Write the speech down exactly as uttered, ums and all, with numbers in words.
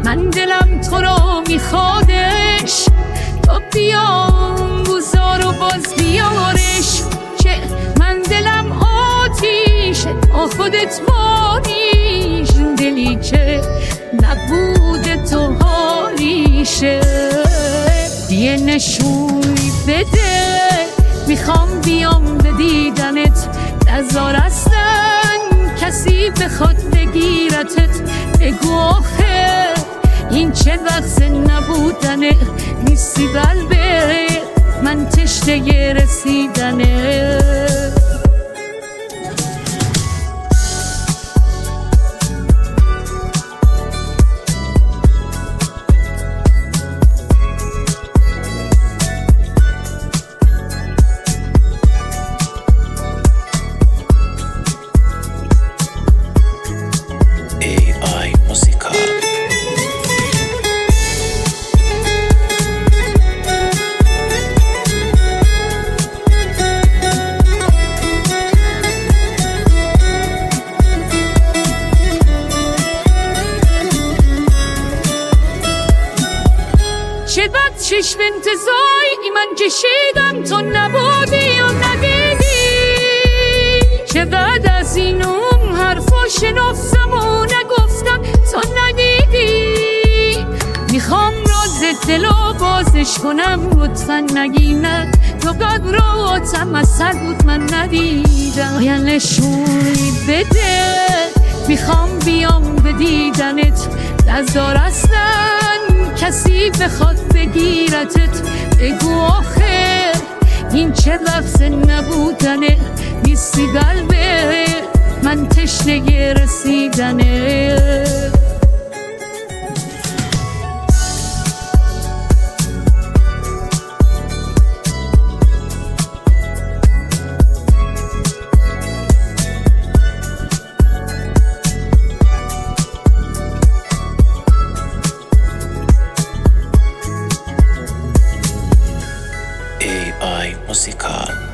من دلم تو رو میخوادش، تو بیام گذار و باز بیارش. چه من دلم آتیشه تا خودت باریش، دلی که نبوده تو حالیشه. یه نشونی بده میخوام بیام به دیدنت، نزار اصلا کسی بخواد بگیرتت. بگو آخه این چه وقت نبودنه، نیستی قلبه من تشنه رسیدنه. چه بد چشم انتظاری من کشیدم تو نبودی و ندیدی، چه بعد از این اون حرفا شنفتم و نگفتم تو ندیدی. میخوام راز دلو بازش کنم لطفا نگی نه، تو قدراتم از سر بود من ندیدم. یا نشونی بده میخوام بیام به دیدنت، نزار اصلا کسی بخواد بگیرتت. بگو آخه این چه وقت نبودنه، نیستی قلبه من تشنه رسیدنه. ای آی موسیقا.